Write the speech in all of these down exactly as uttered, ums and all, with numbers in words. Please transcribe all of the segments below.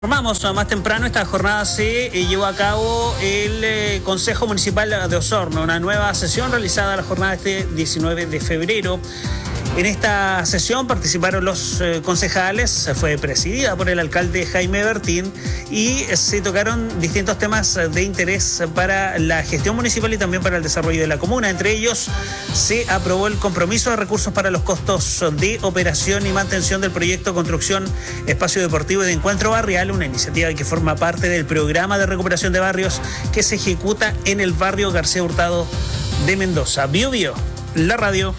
Informamos más temprano, esta jornada se eh, llevó a cabo el eh, Consejo Municipal de Osorno, una nueva sesión realizada la jornada este diecinueve de febrero. En esta sesión participaron los eh, concejales, fue presidida por el alcalde Jaime Bertín y eh, se tocaron distintos temas de interés para la gestión municipal y también para el desarrollo de la comuna. Entre ellos se aprobó el compromiso de recursos para los costos de operación y mantención del proyecto Construcción Espacio Deportivo y de Encuentro Barrial, una iniciativa que forma parte del programa de recuperación de barrios que se ejecuta en el barrio García Hurtado de Mendoza. Bio Bio, la radio.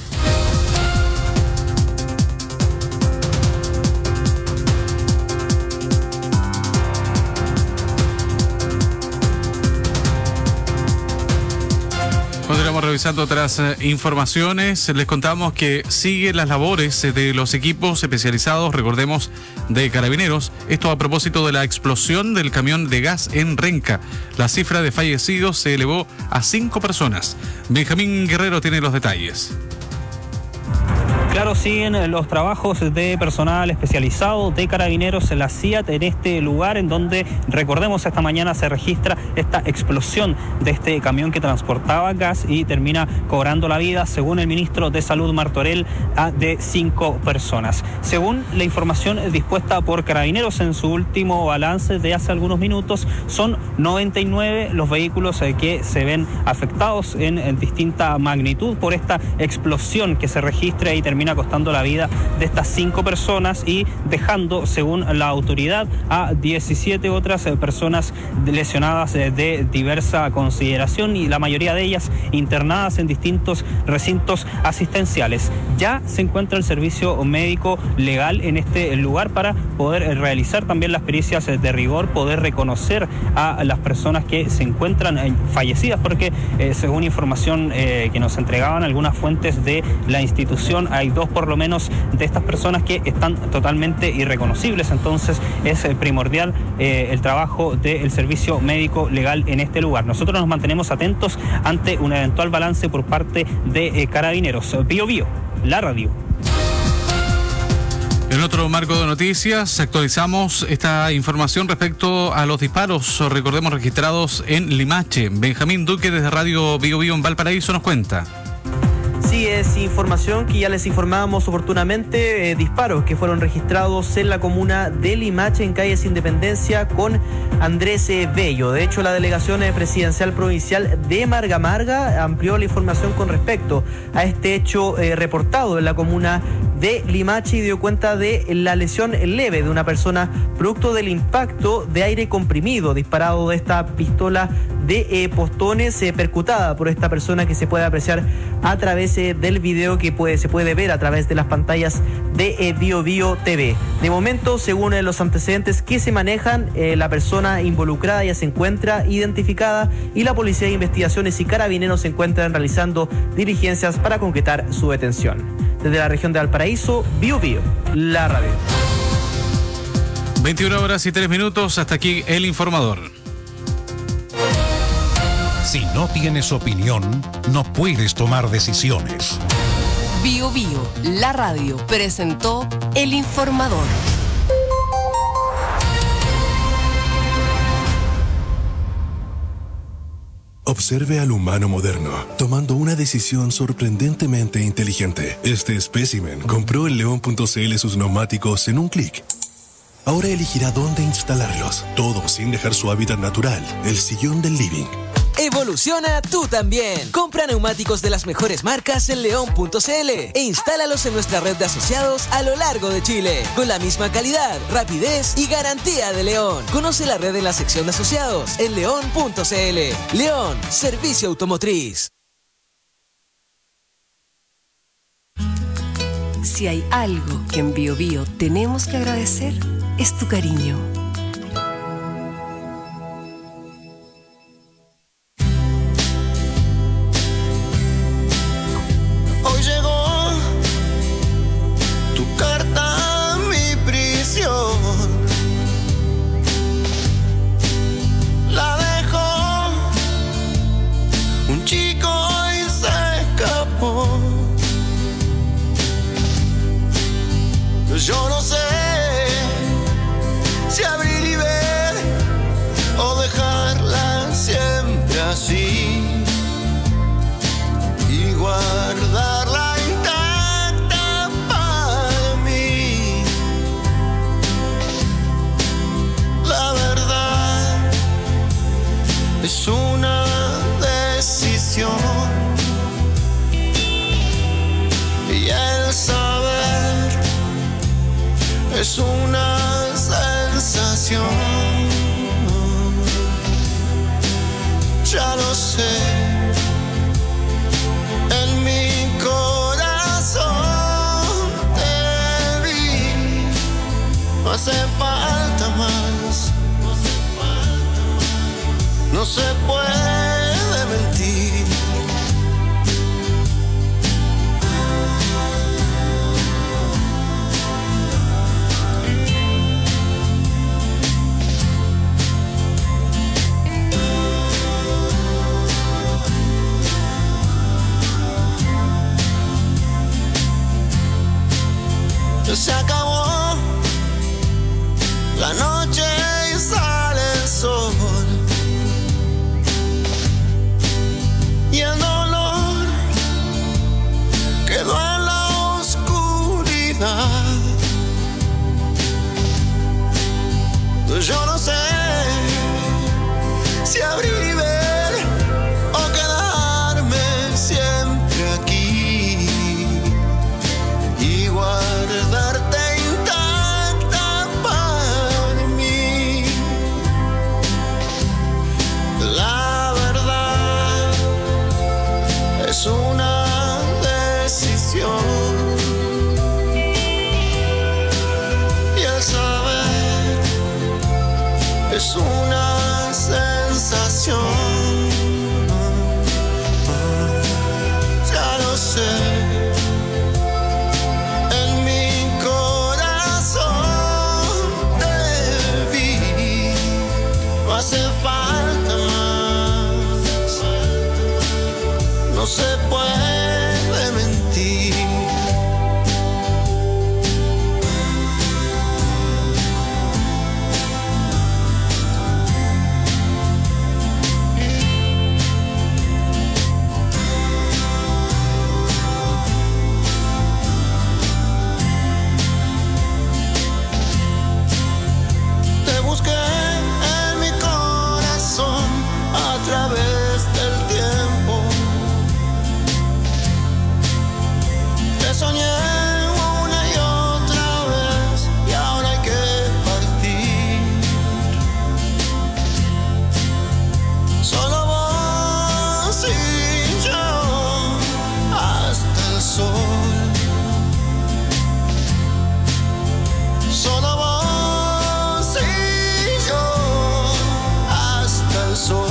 Continuamos revisando otras eh, informaciones. Les contamos que siguen las labores eh, de los equipos especializados, recordemos, de Carabineros. Esto a propósito de la explosión del camión de gas en Renca. La cifra de fallecidos se elevó a cinco personas. Benjamín Guerrero tiene los detalles. Claro, siguen los trabajos de personal especializado de Carabineros en la C I A T en este lugar en donde, recordemos, esta mañana se registra esta explosión de este camión que transportaba gas y termina cobrando la vida, según el ministro de Salud Martorell, de cinco personas. Según la información dispuesta por Carabineros en su último balance de hace algunos minutos, son noventa y nueve los vehículos que se ven afectados en, en distinta magnitud por esta explosión que se registra y termina costando la vida de estas cinco personas y dejando, según la autoridad, a diecisiete otras personas lesionadas de diversa consideración y la mayoría de ellas internadas en distintos recintos asistenciales. Ya se encuentra el servicio médico legal en este lugar para poder realizar también las pericias de rigor, poder reconocer a las personas que se encuentran fallecidas, porque eh, según información eh, que nos entregaban algunas fuentes de la institución, hay dos por lo menos de estas personas que están totalmente irreconocibles. Entonces es primordial eh, el trabajo del servicio médico legal en este lugar. Nosotros nos mantenemos atentos ante un eventual balance por parte de eh, Carabineros. Bio Bio, la radio. En otro marco de noticias, actualizamos esta información respecto a los disparos, recordemos, registrados en Limache. Benjamín Duque desde Radio Bio Bio en Valparaíso nos cuenta. Sí, es información que ya les informábamos oportunamente, eh, disparos que fueron registrados en la comuna de Limache, en calles Independencia, con Andrés eh, Bello. De hecho, la delegación eh, presidencial provincial de Marga Marga amplió la información con respecto a este hecho eh, reportado en la comuna de Limache y dio cuenta de la lesión leve de una persona producto del impacto de aire comprimido disparado de esta pistola de eh, postones eh, percutada por esta persona, que se puede apreciar a través eh, del video que puede, se puede ver a través de las pantallas de eh, Bio Bio T V. De momento, según eh, los antecedentes que se manejan, eh, la persona involucrada ya se encuentra identificada y la Policía de Investigaciones y Carabineros se encuentran realizando diligencias para concretar su detención. Desde la región de Valparaíso, Bio Bio, la radio. veintiuna horas y tres minutos, hasta aquí el informador. Si no tienes opinión, no puedes tomar decisiones. Bio Bio, la radio, presentó El Informador. Observe al humano moderno, tomando una decisión sorprendentemente inteligente. Este espécimen compró en león punto c l sus neumáticos en un clic. Ahora elegirá dónde instalarlos, todo sin dejar su hábitat natural, el sillón del living. Evoluciona tú también. Compra neumáticos de las mejores marcas en león punto c l e instálalos en nuestra red de asociados a lo largo de Chile, con la misma calidad, rapidez y garantía de León. Conoce la red en la sección de asociados en león punto c l. León, servicio automotriz. Si hay algo que en Bio Bio tenemos que agradecer, es tu cariño. Yo no sé si abrir se puede mentir. Se acabó la noche y sale el sol, y el dolor quedó en la oscuridad. Yo no sé si abrir y ver o quedarme siempre aquí y guardarte intacta para mí. La verdad es una decisión, y el saber es una sensación. Ya lo sé. Hace falta más, no se puede mentir. Te busqué a través del tiempo, te soñé una y otra vez, y ahora hay que partir. Solo vos y yo hasta el sol. Solo vos y yo hasta el sol.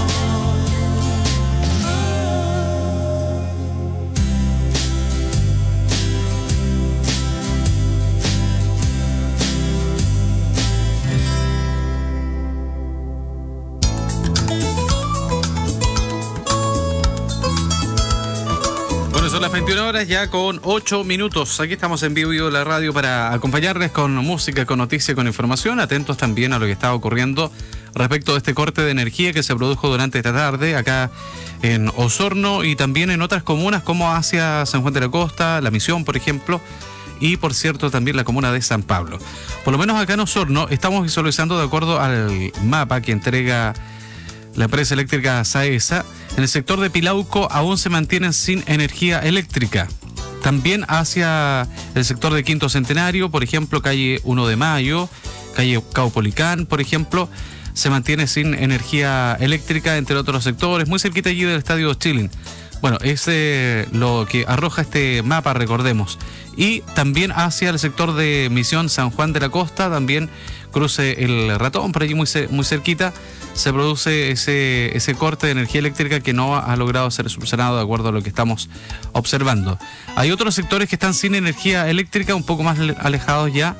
Son las veintiuna horas ya con ocho minutos. Aquí estamos en vivo de la radio para acompañarles con música, con noticias, con información. Atentos también a lo que está ocurriendo respecto de este corte de energía que se produjo durante esta tarde acá en Osorno y también en otras comunas como hacia San Juan de la Costa, La Misión, por ejemplo, y por cierto también la comuna de San Pablo. Por lo menos acá en Osorno estamos visualizando de acuerdo al mapa que entrega la empresa eléctrica Saesa. En el sector de Pilauco aún se mantienen sin energía eléctrica. También hacia el sector de Quinto Centenario, por ejemplo, calle uno de Mayo, calle Caupolicán, por ejemplo, se mantiene sin energía eléctrica, entre otros sectores, muy cerquita allí del Estadio Chilin. Bueno, es eh, lo que arroja este mapa, recordemos. Y también hacia el sector de Misión San Juan de la Costa, también cruce el Ratón, por allí muy, muy cerquita, se produce ese, ese corte de energía eléctrica que no ha logrado ser subsanado de acuerdo a lo que estamos observando. Hay otros sectores que están sin energía eléctrica, un poco más alejados ya.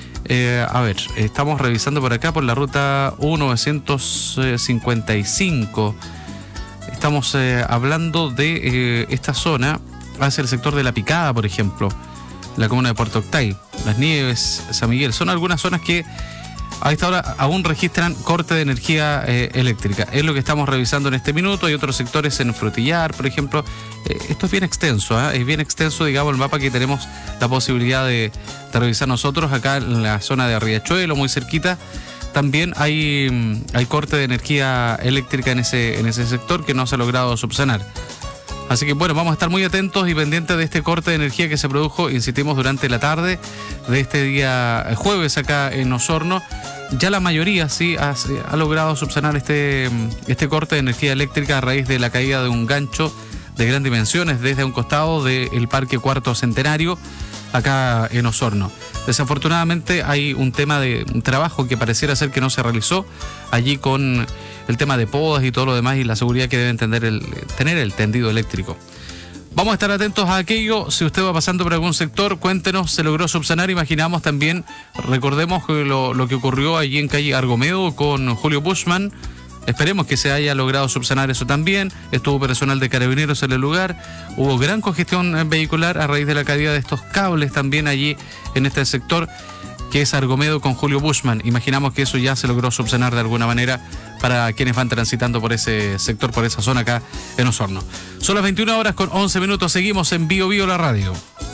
Eh, a ver, estamos revisando por acá por la ruta U novecientos cincuenta y cinco. Estamos eh, hablando de eh, esta zona hacia el sector de La Picada, por ejemplo, la comuna de Puerto Octay, Las Nieves, San Miguel. Son algunas zonas que a esta hora aún registran corte de energía eh, eléctrica. Es lo que estamos revisando en este minuto. Hay otros sectores en Frutillar, por ejemplo. Eh, esto es bien extenso, ¿eh? es bien extenso, digamos, el mapa que tenemos la posibilidad de, de revisar nosotros acá en la zona de Riachuelo, muy cerquita. También hay, hay corte de energía eléctrica en ese, en ese sector que no se ha logrado subsanar. Así que bueno, vamos a estar muy atentos y pendientes de este corte de energía que se produjo, insistimos, durante la tarde de este día jueves acá en Osorno. Ya la mayoría sí ha, ha logrado subsanar este, este corte de energía eléctrica a raíz de la caída de un gancho de gran dimensiones desde un costado del Parque Cuarto Centenario acá en Osorno. Desafortunadamente hay un tema de un trabajo que pareciera ser que no se realizó allí con el tema de podas y todo lo demás y la seguridad que deben tener el, tener el tendido eléctrico. Vamos a estar atentos a aquello. Si usted va pasando por algún sector, cuéntenos, se logró subsanar. Imaginamos también, recordemos lo, lo que ocurrió allí en calle Argomedo con Julio Bushman. Esperemos que se haya logrado subsanar eso también. Estuvo personal de Carabineros en el lugar. Hubo gran congestión vehicular a raíz de la caída de estos cables también allí en este sector, que es Argomedo con Julio Bushman. Imaginamos que eso ya se logró subsanar de alguna manera para quienes van transitando por ese sector, por esa zona acá en Osorno. Son las veintiuna horas con once minutos, seguimos en Bio Bio la radio.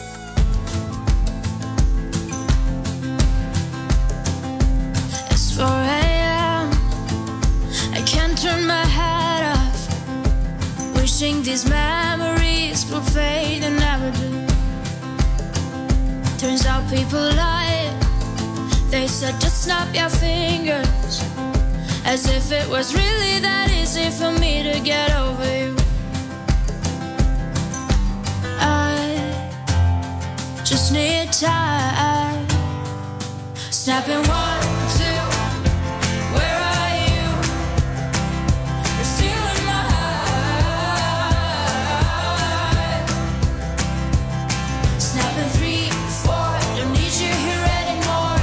These memories will fade and never do. Turns out people lie. They said just snap your fingers, as if it was really that easy for me to get over you. I just need time. Snapping one, two, where are you? You're stealing my heart. Snapping three, four, don't need you here anymore.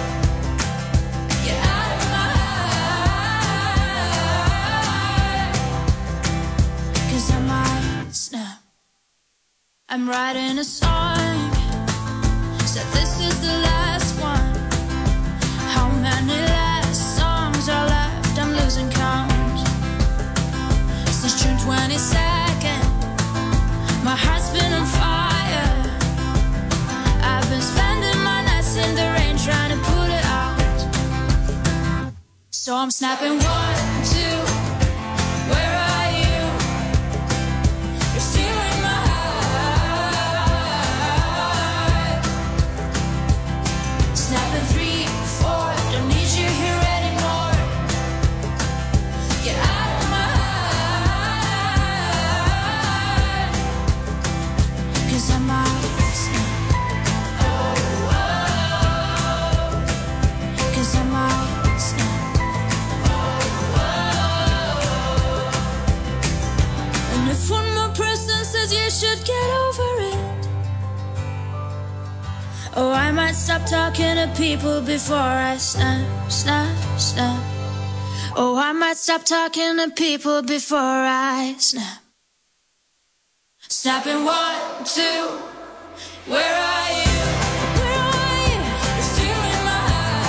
Get out of my heart. 'Cause I might snap. I'm writing a song, said this is the last one. How many last songs are left? I'm losing count. Since June twenty-second, my heart's been on fire. I've been spending my nights in the rain trying to put it out. So I'm snapping one, two, where are you? You're stealing my heart. Snapping three, four, don't need you here anymore. Get out of my heart. 'Cause I might snap. Oh, oh. 'Cause I might snap. Oh, oh. And if one more person says you should get over it, oh, I might stop talking to people before I snap, snap, snap. Oh, I might stop talking to people before I snap. Snapping one, two, where are you? Where are you? You're stealing my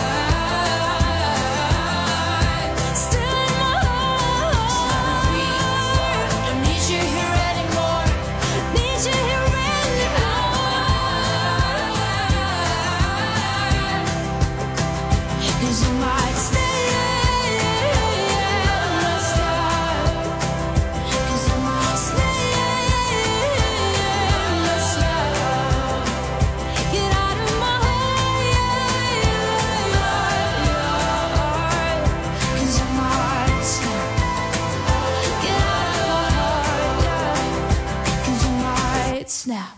heart. Stealing my heart. Snapping three, four, don't need you here anymore. Need you here anymore. 'Cause you might stay. Snap.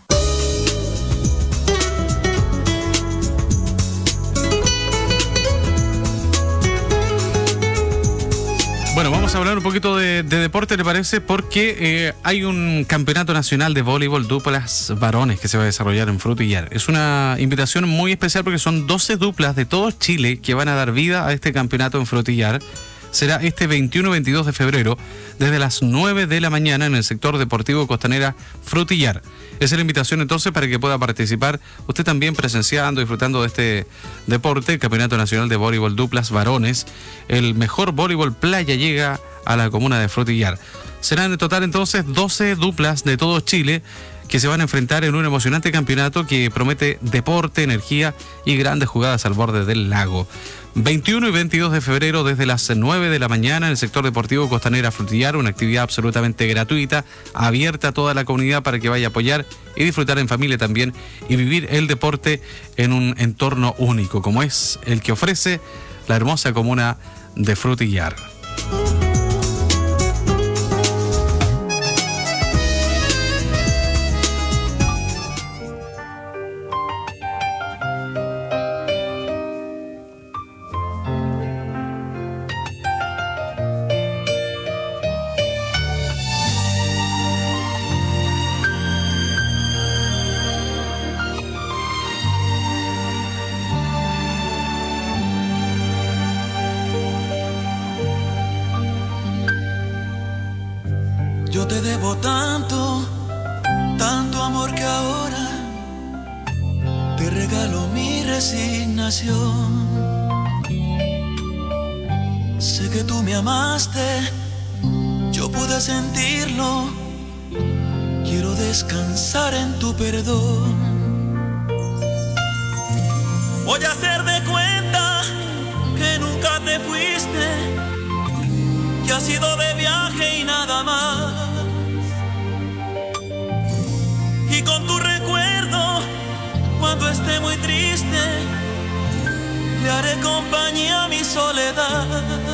Bueno, vamos a hablar un poquito de, de deporte, ¿le parece? Porque eh, hay un campeonato nacional de voleibol duplas varones que se va a desarrollar en Frutillar. Es una invitación muy especial porque son doce duplas de todo Chile que van a dar vida a este campeonato en Frutillar. Será este veintiuno y veintidós de febrero desde las nueve de la mañana en el sector deportivo Costanera Frutillar. Esa es la invitación entonces para que pueda participar usted también presenciando, disfrutando de este deporte, el Campeonato Nacional de Voleibol Duplas Varones. El mejor voleibol playa llega a la comuna de Frutillar. Serán en total entonces doce duplas de todo Chile que se van a enfrentar en un emocionante campeonato que promete deporte, energía y grandes jugadas al borde del lago. veintiuno y veintidós de febrero desde las nueve de la mañana en el sector deportivo Costanera Frutillar, una actividad absolutamente gratuita, abierta a toda la comunidad para que vaya a apoyar y disfrutar en familia también y vivir el deporte en un entorno único como es el que ofrece la hermosa comuna de Frutillar. Yo te debo tanto, tanto amor que ahora te regalo mi resignación. Sé que tú me amaste, yo pude sentirlo. Quiero descansar en tu perdón. Voy a hacer de cuenta que nunca te fuiste, que has ido de viaje y nada más. Y con tu recuerdo, cuando esté muy triste, le haré compañía a mi soledad.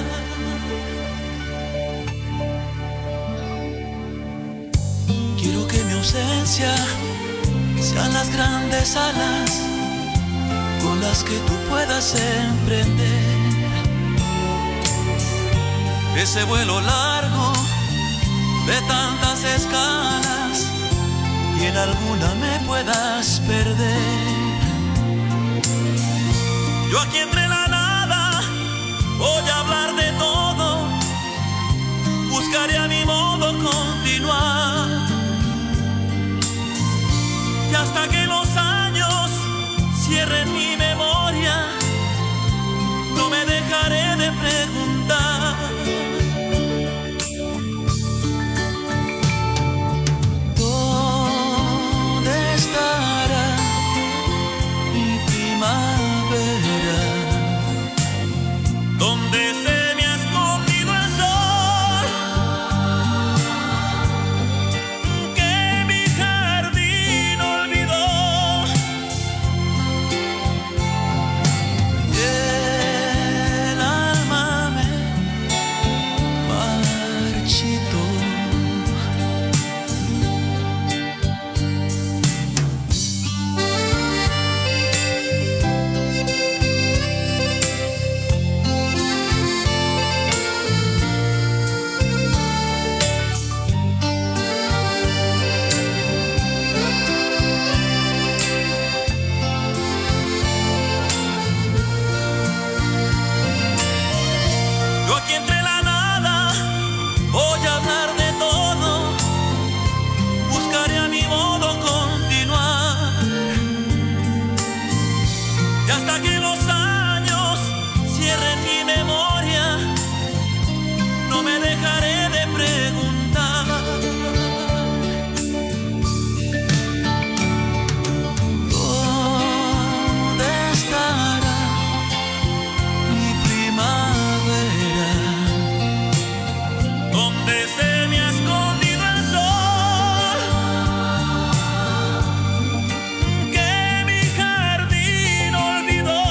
Quiero que mi ausencia sean las grandes alas con las que tú puedas emprender ese vuelo largo de tantas escalas y en alguna me puedas perder. Yo aquí entre la nada voy a hablar de todo, buscaré a mi modo continuar y hasta que los años cierren mi memoria no me dejaré de preguntar. ¿Dónde estará mi primavera? ¿Dónde se me ha escondido el sol? Que mi jardín olvidó. Y el alma me marchitó. Yo aquí entre la nada voy a hablar de todo, buscaré a mi modo continuar y hasta que los años cierren mi memoria no me dejaré de preguntar. ¿Dónde estará mi primavera? ¿Dónde se me ha escondido el sol? Que mi jardín olvidó.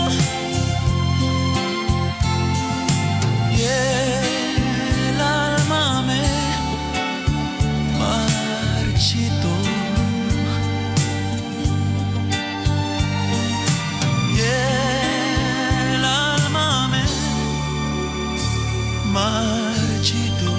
Y el alma me marchitó. Y el alma me marchitó.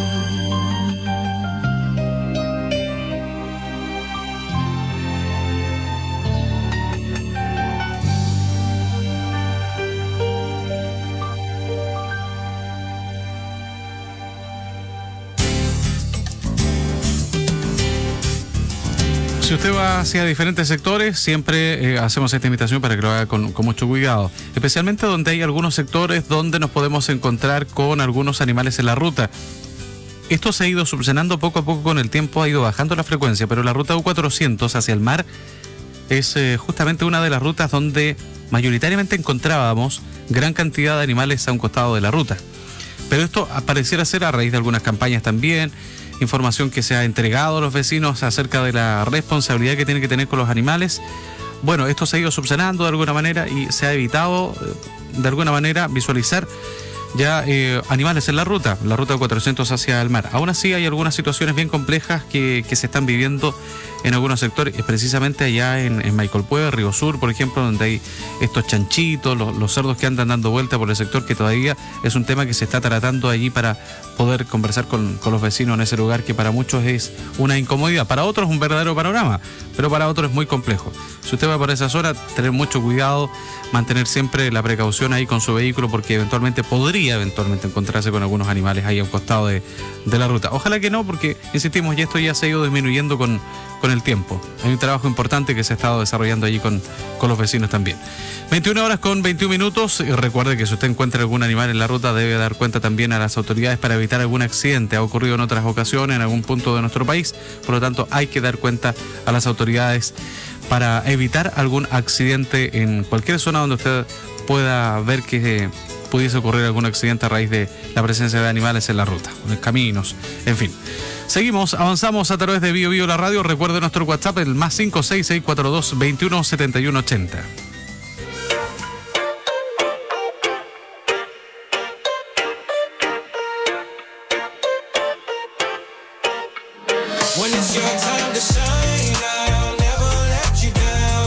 Si usted va hacia diferentes sectores, siempre eh, hacemos esta invitación para que lo haga con, con mucho cuidado, especialmente donde hay algunos sectores donde nos podemos encontrar con algunos animales en la ruta. Esto se ha ido subsanando poco a poco con el tiempo, ha ido bajando la frecuencia, pero la ruta U cuatrocientos hacia el mar es eh, justamente una de las rutas donde mayoritariamente encontrábamos gran cantidad de animales a un costado de la ruta. Pero esto pareciera ser a raíz de algunas campañas también, información que se ha entregado a los vecinos acerca de la responsabilidad que tienen que tener con los animales. Bueno, esto se ha ido subsanando de alguna manera y se ha evitado eh, de alguna manera visualizar ya eh, animales en la ruta, la ruta cuatrocientos hacia el mar. Aún así hay algunas situaciones bien complejas que, que se están viviendo en algunos sectores, precisamente allá en, en Maicolpue, Río Sur, por ejemplo, donde hay estos chanchitos, los, los cerdos que andan dando vuelta por el sector, que todavía es un tema que se está tratando allí para poder conversar con, con los vecinos en ese lugar, que para muchos es una incomodidad, para otros es un verdadero panorama, pero para otros es muy complejo. Si usted va para esa zona, tener mucho cuidado, mantener siempre la precaución ahí con su vehículo, porque eventualmente podría podría eventualmente encontrarse con algunos animales ahí a un costado de, de la ruta. Ojalá que no, porque insistimos, y esto ya se ha ido disminuyendo con, con el tiempo. Hay un trabajo importante que se ha estado desarrollando allí con, con los vecinos también. veintiuna horas con veintiún minutos. Y recuerde que si usted encuentra algún animal en la ruta, debe dar cuenta también a las autoridades para evitar algún accidente. Ha ocurrido en otras ocasiones en algún punto de nuestro país, por lo tanto hay que dar cuenta a las autoridades para evitar algún accidente en cualquier zona donde usted pueda ver que eh, pudiese ocurrir algún accidente a raíz de la presencia de animales en la ruta, en los caminos, en fin. Seguimos, avanzamos a través de Bio Bio la radio. Recuerde nuestro WhatsApp, el más cinco seis seis cuatro dos, veintiuno setenta y uno ochenta. When it's your time to shine, I'll never let you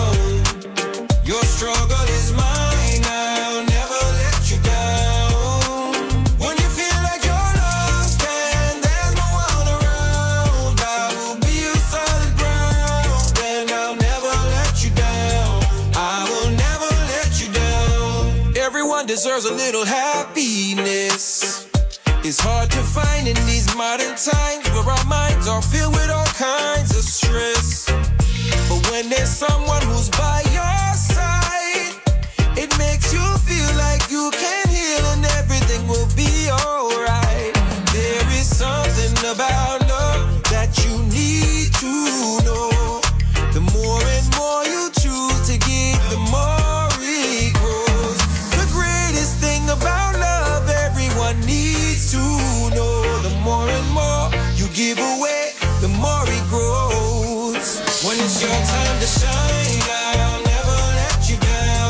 down. Your struggle is mine, I'll never let you down. When you feel like you're lost and there's no one around, I will be your solid ground, and I'll never let you down. I will never let you down. Everyone deserves a little happiness. It's hard to find in these modern times where our minds are filled with all kinds of stress. But when there's someone who's by your side, it makes you feel like you can heal and everything will be alright. There is something about love that you need to know. The more and more you choose to give, the more it grows. The greatest thing about love everyone needs to know. The more and more you give away, the more it grows. When it's your time to shine, I'll never let you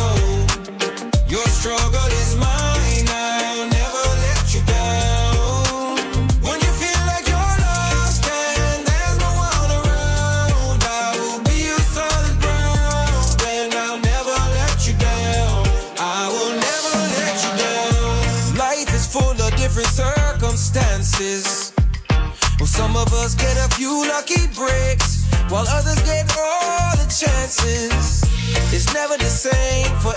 down. Your struggle is mine, I'll never let you down. When you feel like you're lost and there's no one around, I will be your solid ground, and I'll never let you down. I will never let you down. Life is full of different circumstances. Well, some of us get a few lucky breaks, while others get all the chances. It's never the same for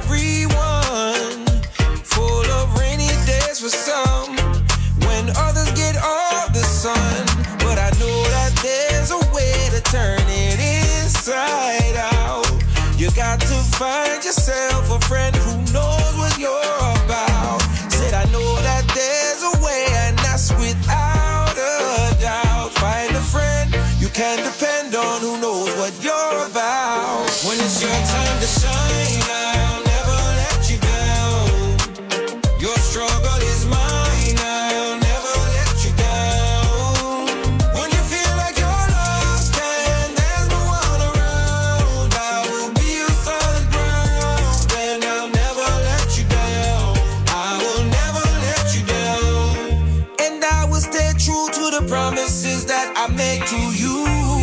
everyone. Full of rainy days for some, when others get all the sun. But I know that there's a way to turn it inside out. You got to find yourself a friend who knows what you're about. Said I know that there's a way, and that's without a doubt. Find a friend you can depend on who knows what you're about. When it's your time to shine, I'll never let you down. Your struggle is mine, I'll never let you down. When you feel like you're lost and there's no one around, I will be your solid ground, and I'll never let you down. I will never let you down. And I will stay true to the promises that I make to you.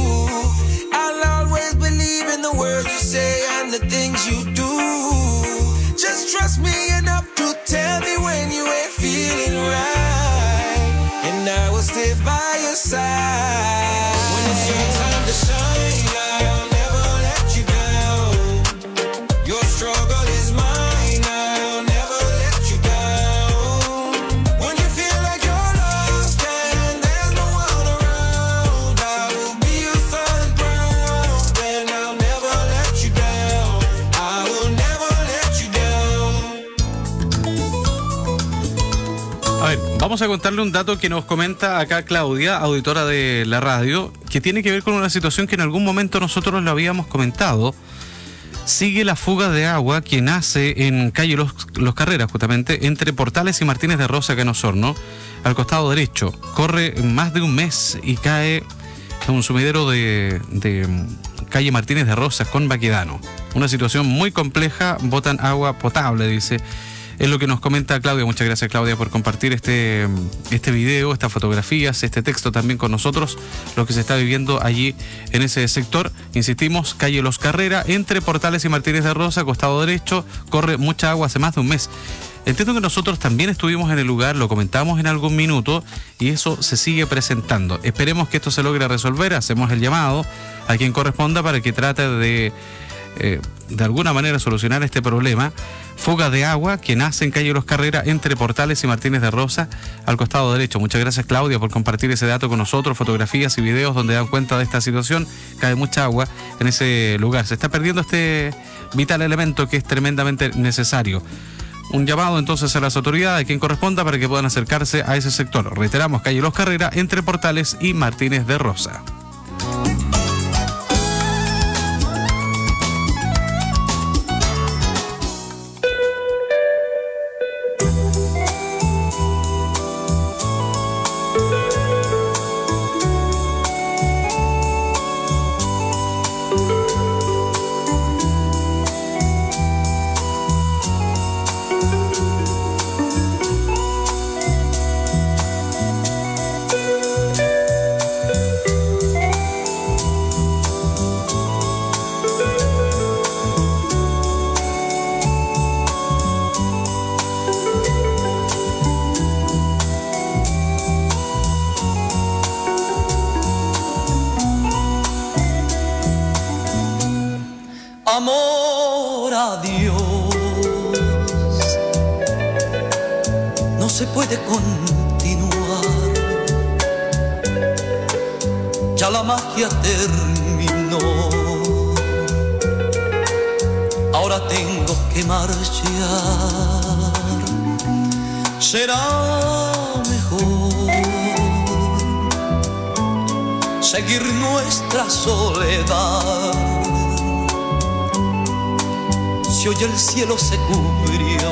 I'll always believe in the words you say and the things you do. Just trust me enough to tell me when you ain't feeling right, and I will stay by your side. When it's your time to shine, I'll never let you down. Your struggle is mine, I'll never let you down. When you feel like you're lost and there's no one around, I will be your solid ground, and I'll never let you down. I will never let you down. A ver, vamos a contarle un dato que nos comenta acá Claudia, auditora de la radio, que tiene que ver con una situación que en algún momento nosotros lo habíamos comentado. Sigue la fuga de agua que nace en calle Los, Los Carreras, justamente, entre Portales y Martínez de Rosa, acá en Osorno, al costado derecho. Corre más de un mes y cae en un sumidero de, de calle Martínez de Rosas con Baquedano. Una situación muy compleja, botan agua potable, dice. Es lo que nos comenta Claudia. Muchas gracias, Claudia, por compartir este, este video, estas fotografías, este texto también con nosotros, lo que se está viviendo allí en ese sector. Insistimos, calle Los Carreras, entre Portales y Martínez de Rosa, costado derecho, corre mucha agua hace más de un mes. Entiendo que nosotros también estuvimos en el lugar, lo comentamos en algún minuto y eso se sigue presentando. Esperemos que esto se logre resolver, hacemos el llamado a quien corresponda para que trate de eh, de alguna manera solucionar este problema. Fuga de agua que nace en calle Los Carreras entre Portales y Martínez de Rosa al costado derecho. Muchas gracias, Claudia, por compartir ese dato con nosotros, fotografías y videos donde dan cuenta de esta situación. Cae mucha agua en ese lugar. Se está perdiendo este vital elemento que es tremendamente necesario. Un llamado entonces a las autoridades, a quien corresponda, para que puedan acercarse a ese sector. Reiteramos, calle Los Carreras entre Portales y Martínez de Rosa. Amor a Dios, no se puede continuar, ya la magia terminó, ahora tengo que marchar, será mejor seguir nuestra soledad. Si hoy el cielo se cubrió,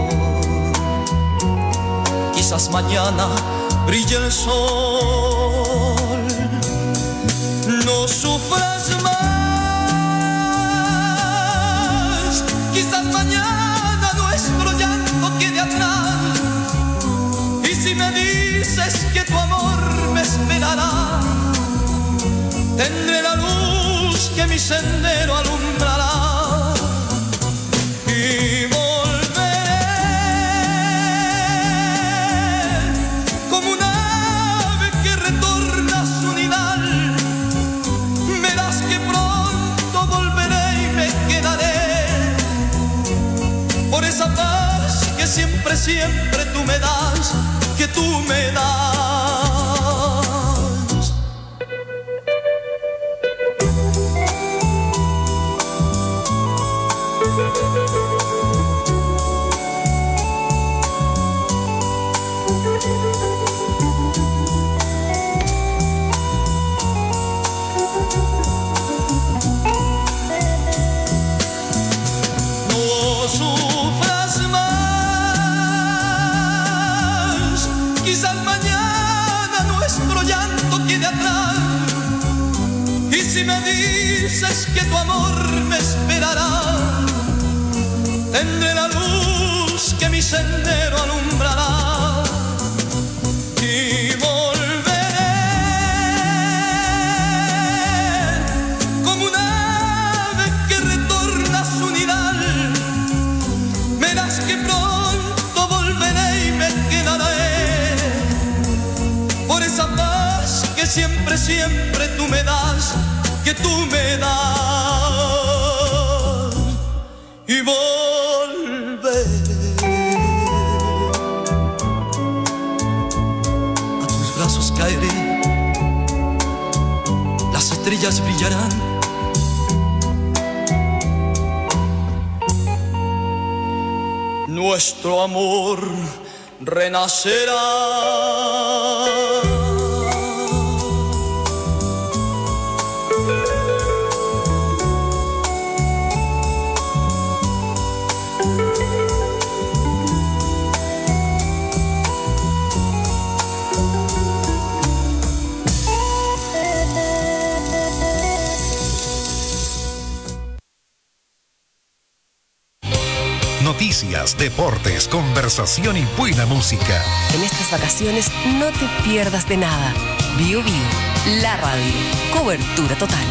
quizás mañana brille el sol. No sufras más, quizás mañana nuestro llanto quede atrás. Y si me dices que tu amor me esperará, tendré la luz que mi sendero alumbrará. Y volveré como un ave que retorna a su nidal. Verás que pronto volveré y me quedaré por esa paz que siempre, siempre tú me das, que tú me das. Si me dices que tu amor me esperará, tendré la luz que mi sendero alumbrará. Y volveré como un ave que retorna a su nidal. Verás que pronto volveré y me quedaré por esa paz que siempre, siempre tú me das, que tú me das. Y volveré a tus brazos, caeré, las estrellas brillarán, nuestro amor renacerá. Noticias, deportes, conversación y buena música. En estas vacaciones no te pierdas de nada. Bio Bio, la radio, cobertura total.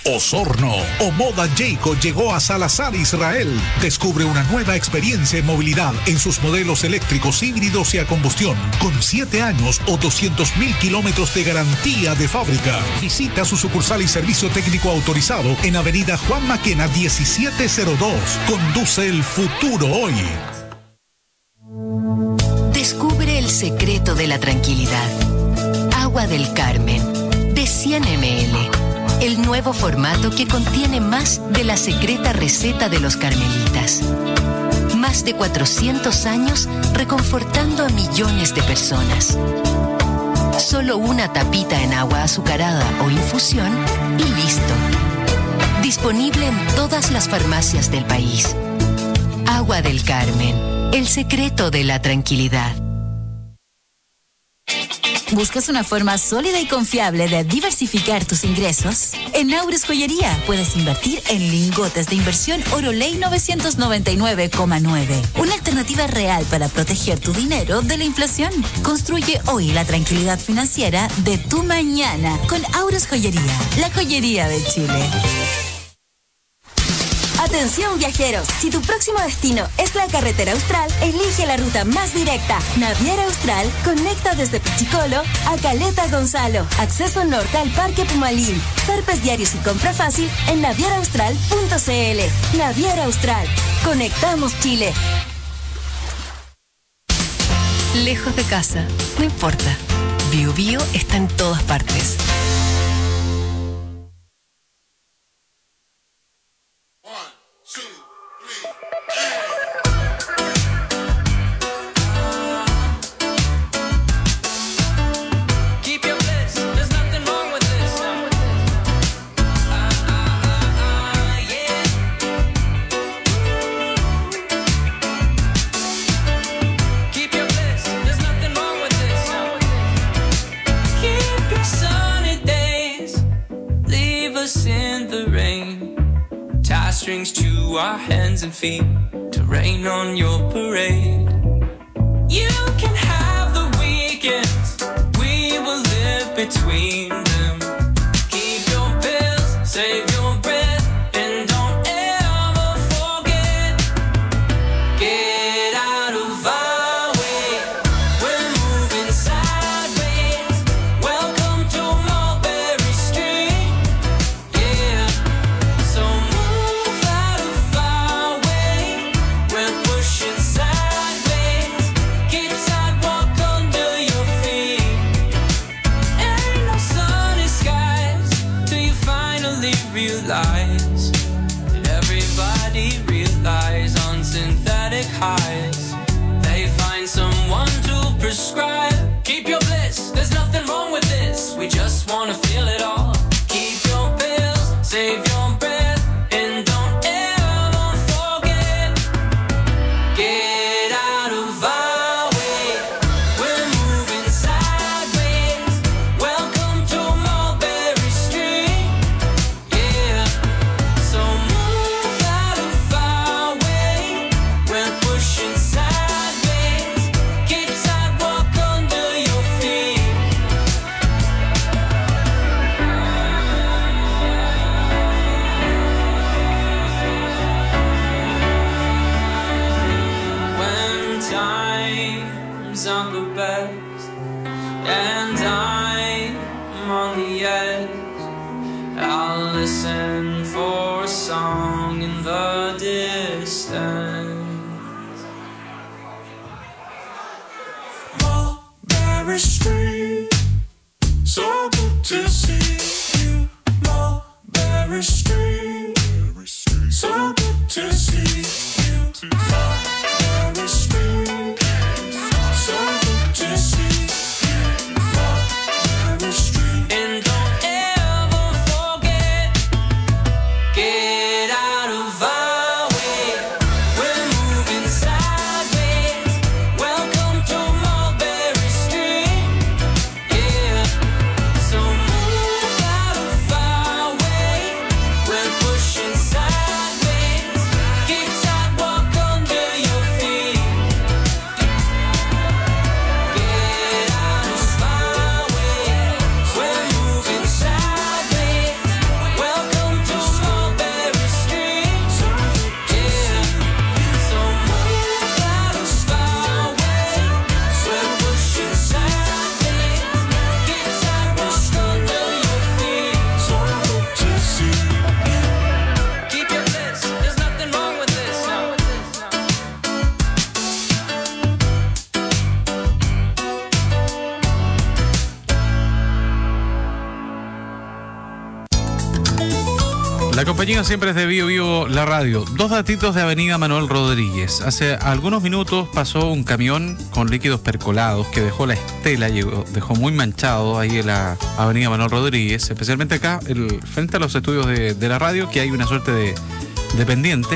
Osorno o Moda Jayco llegó a Salazar, Israel. Descubre una nueva experiencia en movilidad en sus modelos eléctricos, híbridos y a combustión, con siete años o doscientos mil kilómetros de garantía de fábrica. Visita su sucursal y servicio técnico autorizado en Avenida Juan Maquena diecisiete cero dos. Conduce el futuro hoy. Descubre el secreto de la tranquilidad. Agua del Carmen, de cien mililitros. El nuevo formato que contiene más de la secreta receta de los carmelitas. Más de cuatrocientos años reconfortando a millones de personas. Solo una tapita en agua azucarada o infusión y listo. Disponible en todas las farmacias del país. Agua del Carmen, el secreto de la tranquilidad. ¿Buscas una forma sólida y confiable de diversificar tus ingresos? En Aures Joyería puedes invertir en lingotes de inversión Oroley novecientos noventa y nueve coma nueve. Una alternativa real para proteger tu dinero de la inflación. Construye hoy la tranquilidad financiera de tu mañana con Aures Joyería, la joyería de Chile. Atención viajeros, si tu próximo destino es la carretera austral, elige la ruta más directa. Naviera Austral conecta desde Pichicolo a Caleta Gonzalo. Acceso norte al Parque Pumalín. Zarpes diarios y compra fácil en naviera austral punto c l. Naviera Austral. Conectamos Chile. Lejos de casa, no importa. Bio Bio está en todas partes. Strings to our hands and feet to rain on your parade. You can have the weekends, we will live between them. Keep your pills, save your breath, and don't ever forget. Get out of our way, we're moving sideways. Welcome to Mulberry Street, yeah. So move out of our way, we're pushing sideways. Keep sidewalk under your feet. Ain't no sunny skies till you finally realize that everybody relies on synthetic highs. They find someone to prescribe. Keep your bliss, there's nothing wrong with this. We just wanna feel it all. Keep your pills, save your breath, and don't ever forget. Get out of our way, we're moving sideways. Welcome to Mulberry Street, yeah. So move out of our way, we're pushing sideways. Keep sidewalk under your feet. When times are the best and I'm on the edge, I'll listen for a song in the distance. Mulberry Street, so good to see you. Mulberry Street, so good to see you. Mulberry Street, so good to see you. Mulberry Street, And don't ever forget. Get out of our way, we're moving sideways. Welcome to Mulberry Street, yeah. So move out of our way, we're pushing sideways. Keep sidewalk under compañía siempre es de Bio Bio la radio. Dos datitos de Avenida Manuel Rodríguez. Hace algunos minutos pasó un camión con líquidos percolados que dejó la estela, llegó, dejó muy manchado ahí en la Avenida Manuel Rodríguez, especialmente acá, el, frente a los estudios de, de la radio, que hay una suerte de, de pendiente,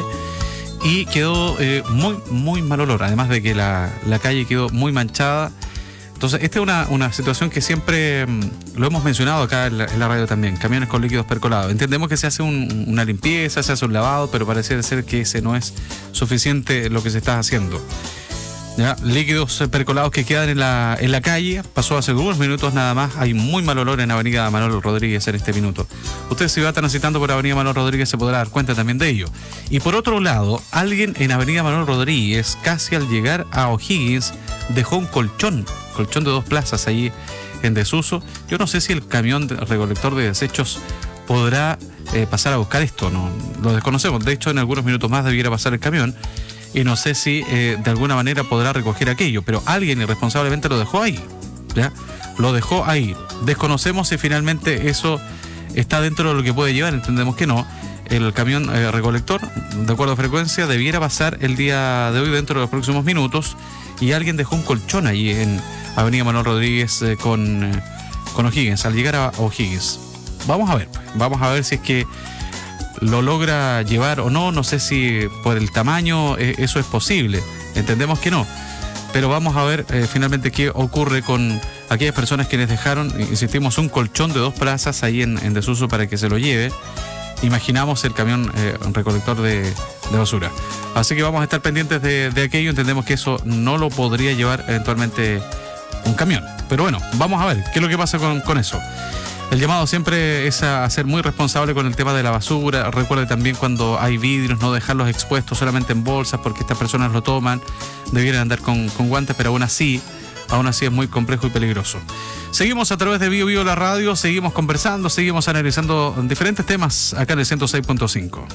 y quedó eh, muy, muy mal olor, además de que la, la calle quedó muy manchada. Entonces, esta es una, una situación que siempre mmm, lo hemos mencionado acá en la, en la radio también, camiones con líquidos percolados. Entendemos que se hace un, una limpieza, se hace un lavado, pero parece ser que ese no es suficiente lo que se está haciendo. ¿Ya? Líquidos percolados que quedan en la, en la calle, pasó hace algunos minutos nada más, hay muy mal olor en Avenida Manuel Rodríguez en este minuto. Usted si va transitando por Avenida Manuel Rodríguez se podrá dar cuenta también de ello. Y por otro lado, alguien en Avenida Manuel Rodríguez, casi al llegar a O'Higgins, dejó un colchón, colchón de dos plazas allí en desuso. Yo no sé si el camión de recolector de desechos podrá eh, pasar a buscar esto, no lo desconocemos. De hecho, en algunos minutos más debiera pasar el camión. Y no sé si eh, de alguna manera podrá recoger aquello, pero alguien irresponsablemente lo dejó ahí, ¿ya? Lo dejó ahí. Desconocemos si finalmente eso está dentro de lo que puede llevar, entendemos que no. El camión eh, recolector, de acuerdo a frecuencia, debiera pasar el día de hoy dentro de los próximos minutos, y alguien dejó un colchón allí en Avenida Manuel Rodríguez eh, con, eh, con O'Higgins, al llegar a O'Higgins. Vamos a ver, pues, vamos a ver si es que lo logra llevar o no, no sé si por el tamaño eh, eso es posible, entendemos que no, pero vamos a ver eh, finalmente qué ocurre con aquellas personas quienes dejaron, insistimos, un colchón de dos plazas ahí en, en desuso para que se lo lleve. Imaginamos el camión eh, recolector de, de basura. Así que vamos a estar pendientes de, de aquello, entendemos que eso no lo podría llevar eventualmente un camión, pero bueno, vamos a ver qué es lo que pasa con, con eso. El llamado siempre es a ser muy responsable con el tema de la basura. Recuerde también cuando hay vidrios, no dejarlos expuestos solamente en bolsas porque estas personas lo toman. Debieran andar con, con guantes, pero aún así, aún así es muy complejo y peligroso. Seguimos a través de Bio Bio la radio, seguimos conversando, seguimos analizando diferentes temas acá en el ciento seis punto cinco.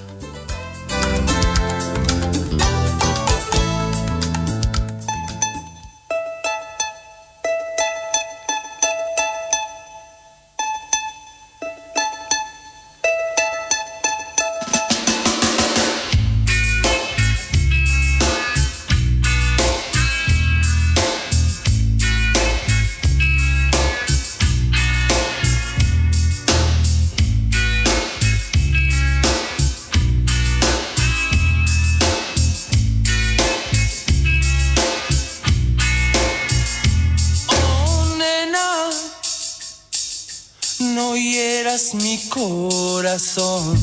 Mi corazón,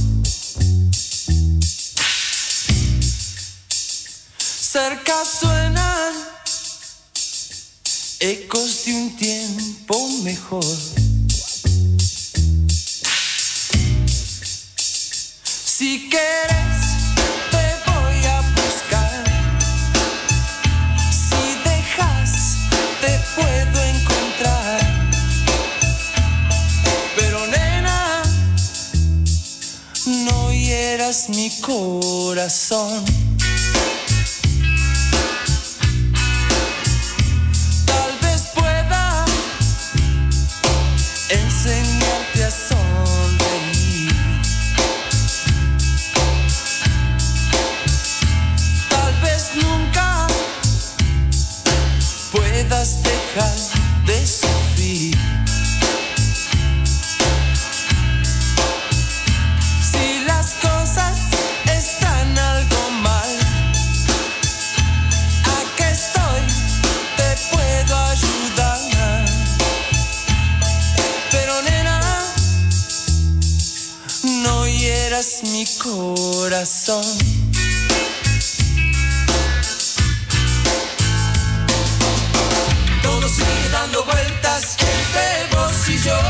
cerca suenan ecos de un tiempo mejor. Si quieres te voy a buscar, si dejas te puedo encontrar. No hieras mi corazón. Tal vez pueda enseñarte a sonreír. Tal vez nunca puedas dejar de sufrir. Mi corazón. Todo sigue dando vueltas entre vos y yo.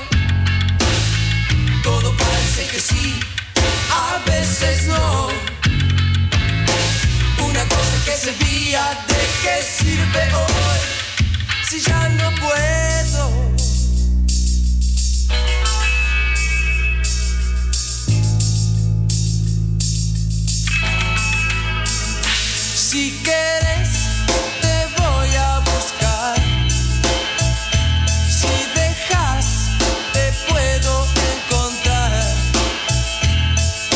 Todo parece que sí, a veces no. Una cosa que servía, ¿de qué sirve hoy? Si ya no puedo. Si quieres te voy a buscar, si dejas te puedo encontrar.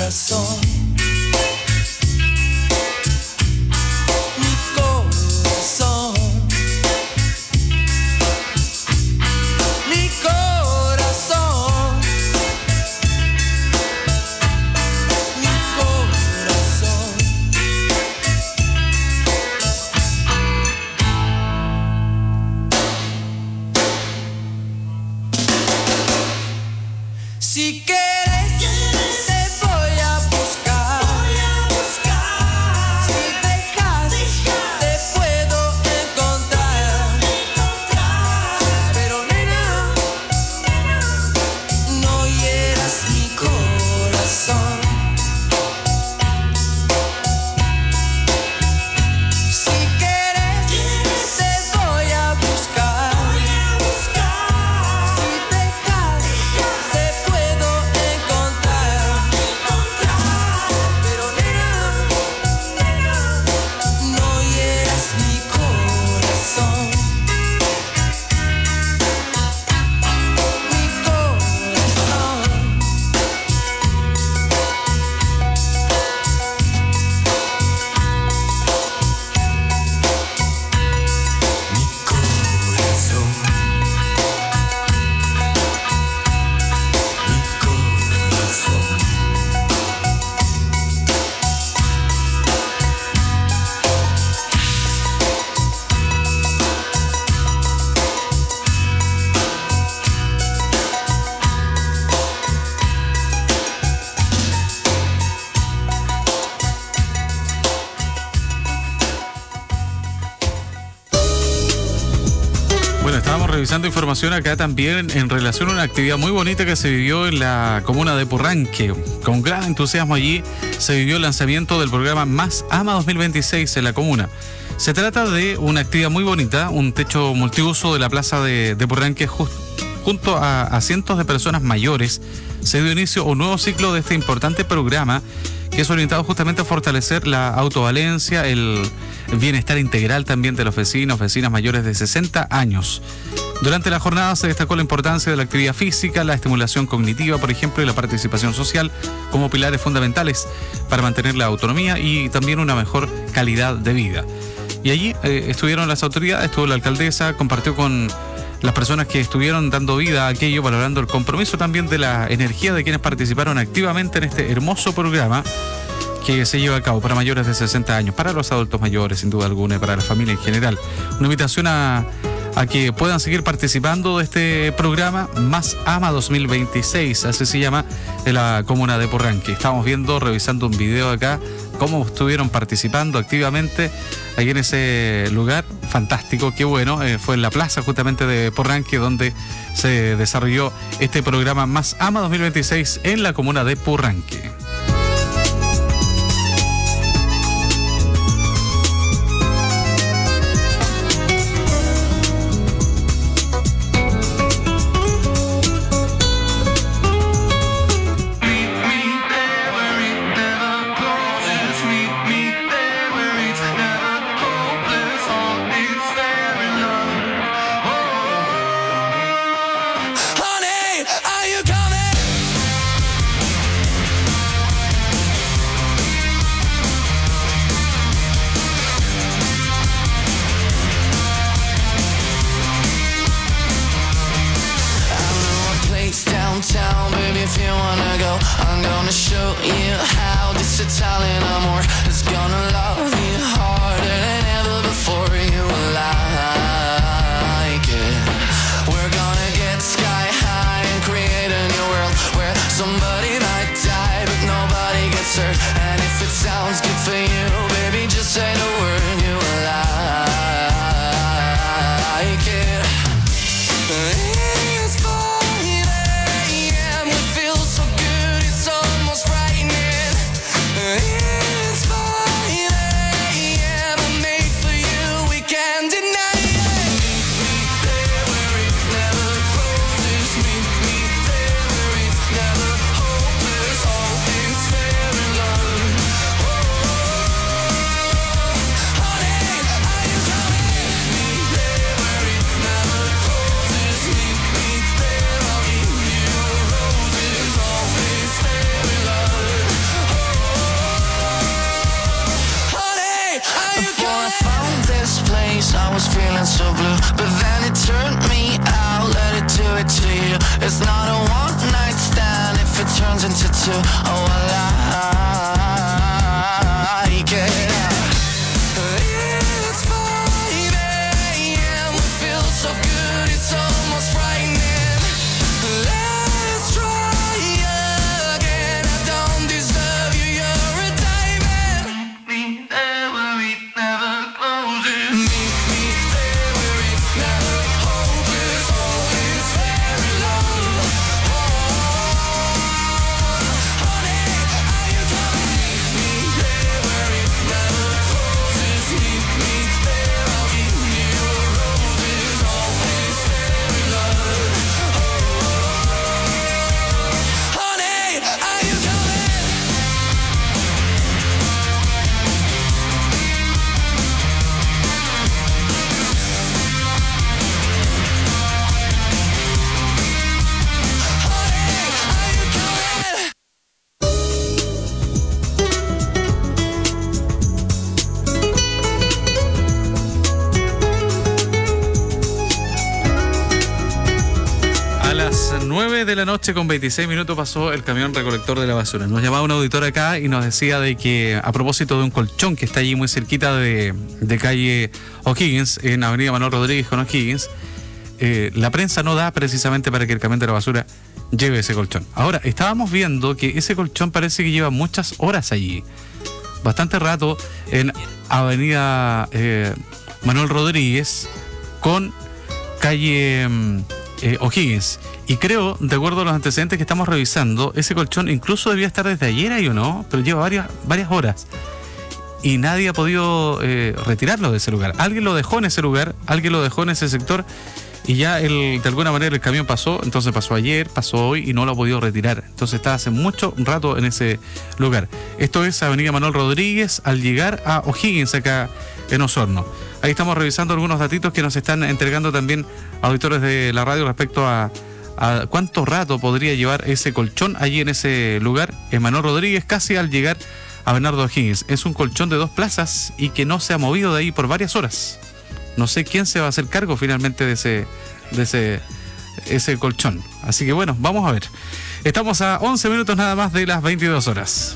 corazón. Mi corazón. Mi corazón. Mi corazón. Si quieres, te voy a buscar. Si dejas, te puedo encontrar. Pero nena, no hieras mi corazón. Si quieres, te voy a buscar. Si dejas, te puedo encontrar. Pero nena, no hieras mi corazón. Mi corazón. Mi corazón. Mi corazón. Bueno, estábamos revisando información acá también en relación a una actividad muy bonita que se vivió en la comuna de Purranque. Con gran entusiasmo allí se vivió el lanzamiento del programa Más Ama dos mil veintiséis en la comuna. Se trata de una actividad muy bonita, un techo multiuso de la plaza de, de Purranque just- junto a, a cientos de personas mayores. Se dio inicio a un nuevo ciclo de este importante programa que es orientado justamente a fortalecer la autovalencia, el bienestar integral también de los vecinos, vecinas mayores de sesenta años. Durante la jornada se destacó la importancia de la actividad física, la estimulación cognitiva, por ejemplo, y la participación social como pilares fundamentales para mantener la autonomía y también una mejor calidad de vida. Y allí eh, estuvieron las autoridades, estuvo la alcaldesa, compartió con las personas que estuvieron dando vida a aquello, valorando el compromiso también de la energía de quienes participaron activamente en este hermoso programa que se lleva a cabo para mayores de sesenta años, para los adultos mayores sin duda alguna y para la familia en general. Una invitación a, a que puedan seguir participando de este programa Más Ama dos mil veintiséis, así se llama, de la comuna de Purranque. Estamos viendo, revisando un video acá, cómo estuvieron participando activamente ahí en ese lugar. Fantástico, qué bueno. Eh, fue en la plaza justamente de Purranque donde se desarrolló este programa Más Ama dos mil veintiséis en la comuna de Purranque. Honey, are you coming? las nueve de la noche con veintiséis minutos pasó el camión recolector de la basura. Nos llamaba un auditor acá y nos decía de que a propósito de un colchón que está allí muy cerquita de, de calle O'Higgins, en Avenida Manuel Rodríguez con O'Higgins, eh, la prensa no da precisamente para que el camión de la basura lleve ese colchón. Ahora, estábamos viendo que ese colchón parece que lleva muchas horas allí, bastante rato, en Avenida eh, Manuel Rodríguez con calle eh, O'Higgins. Y creo, de acuerdo a los antecedentes que estamos revisando, ese colchón incluso debía estar desde ayer ahí o no, pero lleva varias, varias horas. Y nadie ha podido eh, retirarlo de ese lugar. Alguien lo dejó en ese lugar, alguien lo dejó en ese sector y ya el, de alguna manera el camión pasó, entonces pasó ayer, pasó hoy y no lo ha podido retirar. Entonces está hace mucho rato en ese lugar. Esto es Avenida Manuel Rodríguez al llegar a O'Higgins acá en Osorno. Ahí estamos revisando algunos datitos que nos están entregando también auditores de la radio respecto a, a cuánto rato podría llevar ese colchón allí en ese lugar, en Manuel Rodríguez, casi al llegar a Bernardo O'Higgins. Es un colchón de dos plazas y que no se ha movido de ahí por varias horas. No sé quién se va a hacer cargo finalmente de ese, de ese, ese colchón. Así que bueno, vamos a ver. Estamos a once minutos nada más de las veintidós horas.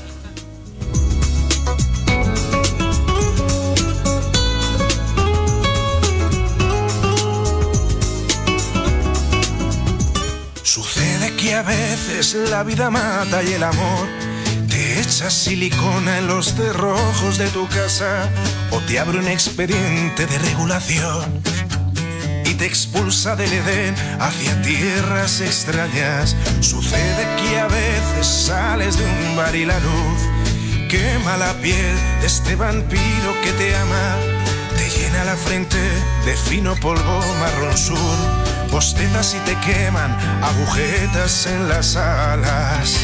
Sucede que a veces la vida mata y el amor te echa silicona en los cerrojos de tu casa o te abre un expediente de regulación y te expulsa del Edén hacia tierras extrañas. Sucede que a veces sales de un bar y la luz quema la piel de este vampiro que te ama, te llena la frente de fino polvo marrón sur, bostezas y te queman agujetas en las alas.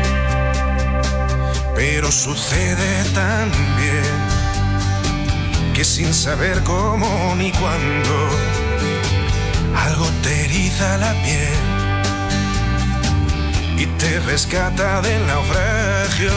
Pero sucede también que sin saber cómo ni cuándo algo te eriza la piel y te rescata del naufragio.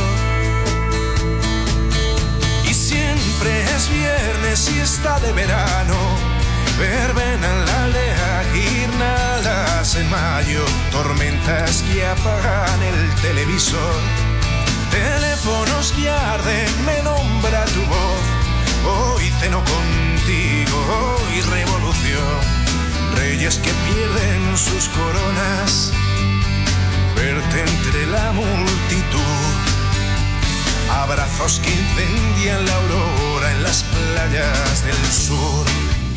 Y siempre es viernes y está de verano, verbena en la aldea, guirnaldas en mayo, tormentas que apagan el televisor, teléfonos que arden, me nombra tu voz, hoy ceno contigo, hoy revolución, reyes que pierden sus coronas, verte entre la multitud, abrazos que incendian la aurora en las playas del sur.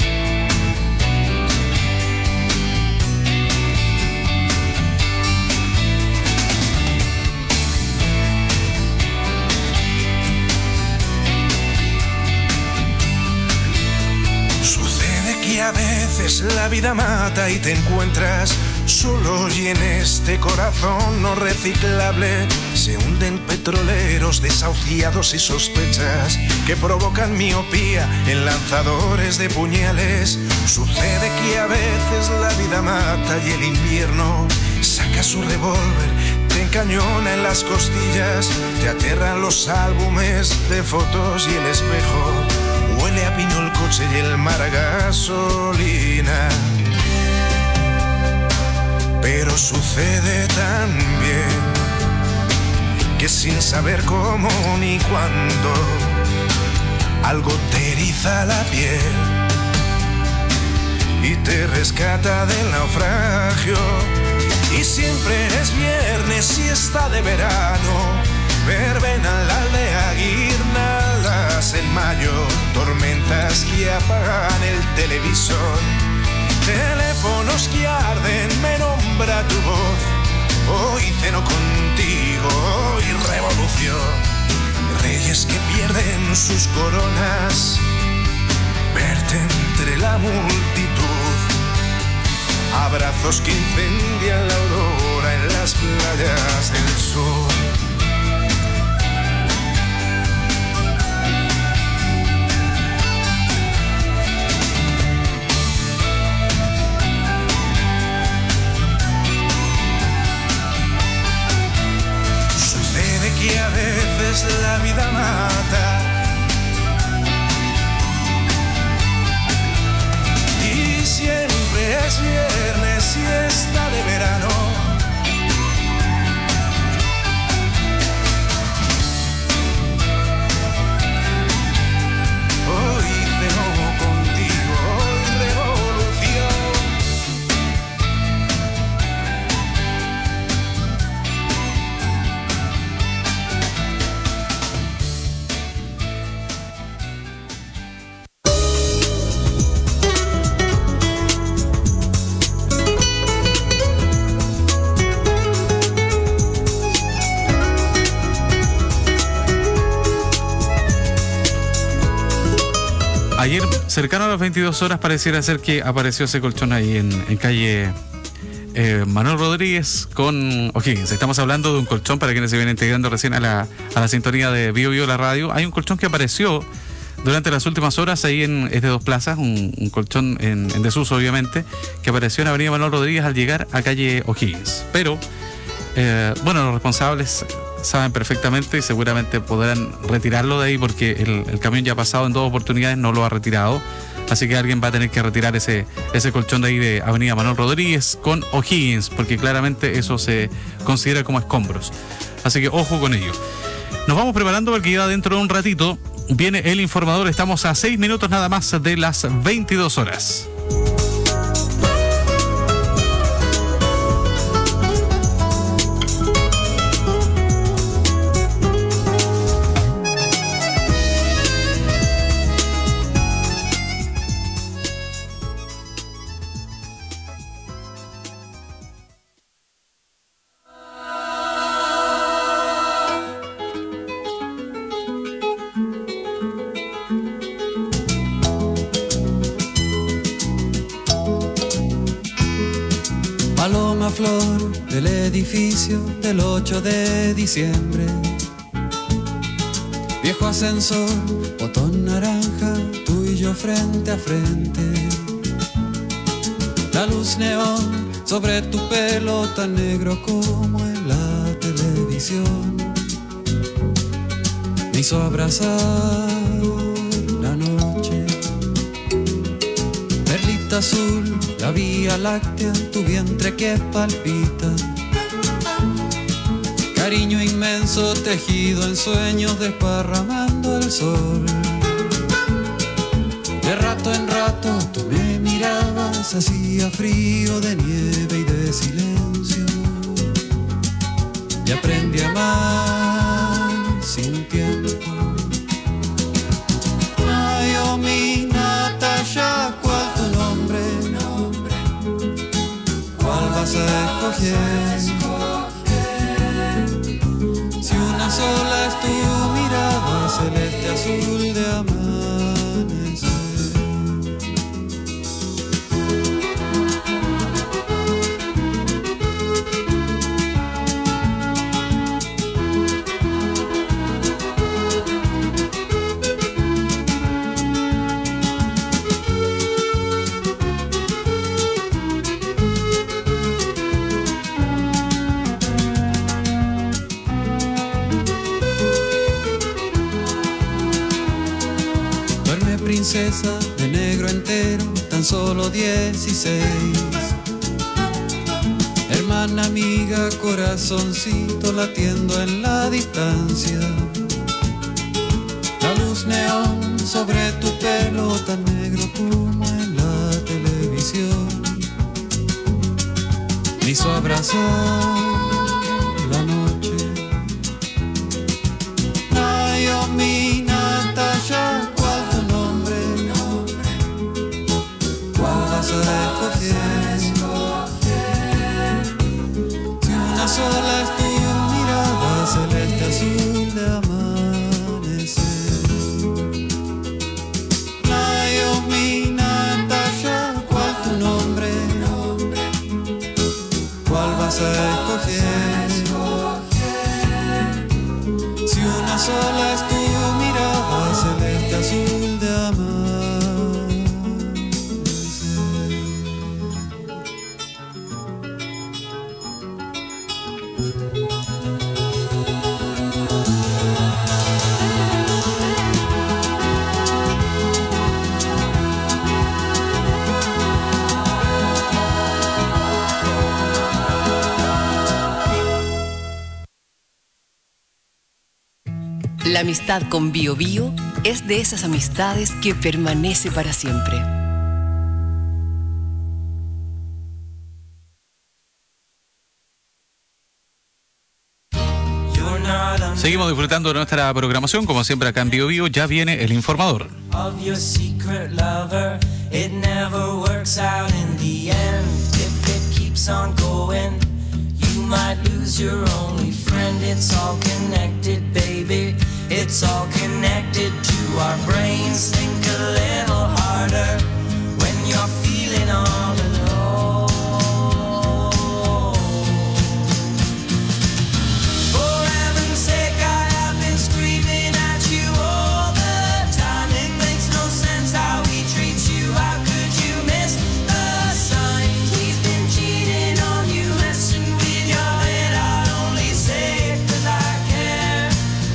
Y a veces la vida mata y te encuentras solo, y en este corazón no reciclable se hunden petroleros desahuciados y sospechas que provocan miopía en lanzadores de puñales. Sucede que a veces la vida mata y el invierno saca su revólver, te encañona en las costillas, te aterran los álbumes de fotos y el espejo. Huele a pino el coche y el mar a gasolina. Pero sucede también que sin saber cómo ni cuándo algo te eriza la piel y te rescata del naufragio. Y siempre es viernes y está de verano, verbena en la aldea, guirnaldas en mayo, tormentas que apagan el televisor, teléfonos que arden, me nombra tu voz, hoy ceno contigo, hoy revolución, reyes que pierden sus coronas, verte entre la multitud, abrazos que incendian la aurora en las playas del sur. Que a veces la vida mata y siempre es viernes y está de verano, Ayer, cercano a las veintidós horas, pareciera ser que apareció ese colchón ahí en, en calle eh, Manuel Rodríguez con O'Higgins. Estamos hablando de un colchón, para quienes se vienen integrando recién a la, a la sintonía de Bio Bio la radio. Hay un colchón que apareció durante las últimas horas ahí en este Dos Plazas, un, un colchón en, en desuso, obviamente, que apareció en Avenida Manuel Rodríguez al llegar a calle O'Higgins. Pero, eh, bueno, los responsables saben perfectamente y seguramente podrán retirarlo de ahí, porque el, el camión ya ha pasado en dos oportunidades, no lo ha retirado. Así que alguien va a tener que retirar ese, ese colchón de ahí de Avenida Manuel Rodríguez con O'Higgins, porque claramente eso se considera como escombros. Así que ojo con ello. Nos vamos preparando porque ya dentro de un ratito viene el informador. Estamos a seis minutos nada más de las veintidós horas. Flor del edificio del ocho de diciembre, viejo ascensor, botón naranja, tú y yo frente a frente. La luz neón sobre tu pelo tan negro como en la televisión me hizo abrazar la noche. Perlita azul, la Vía Láctea, tu vientre que palpita. Cariño inmenso tejido en sueños desparramando el sol. De rato en rato tú me mirabas, hacía frío de nieve y de silencio. Y aprendí a amar sin tiempo. Ay, oh mi Natasha, ¿cuál tu nombre? ¿Cuál vas a escoger? Si una sola es tu mirada, celeste azul de amanecer. Princesa de negro entero, tan solo dieciséis. Hermana, amiga, corazoncito latiendo en la distancia. La luz neón sobre tu pelo tan negro como en la televisión me hizo abrazar la noche. Ay, oh mi Natasha, a escoger. Si una sola es tu mirada, celeste azul de amanecer. Ay, oh mi Natasha, ¿cuál tu nombre? ¿Cuál vas a escoger? Si una sola es tu mirada, celeste azul de amanecer. La amistad con Bio Bio es de esas amistades que permanece para siempre. Seguimos disfrutando de nuestra programación, como siempre acá en Bio Bio. Ya viene el informador. Might lose your only friend. It's all connected, baby. It's all connected to our brains. Think a little harder when you're feeling all alone. For heaven's sake, I have been screaming at you all the time. It makes no sense how we treat you. How could you miss the signs? We've been cheating on you, messing with your head. I only say it 'cause I care.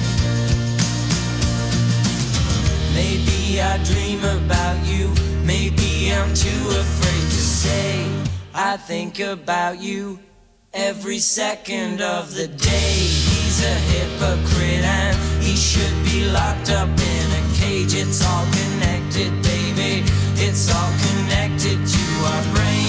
Maybe I dream about you. Maybe I'm too afraid to say I think about you every second of the day. He's a hypocrite and he should be locked up in a cage. It's all connected, baby. It's all connected to our brain.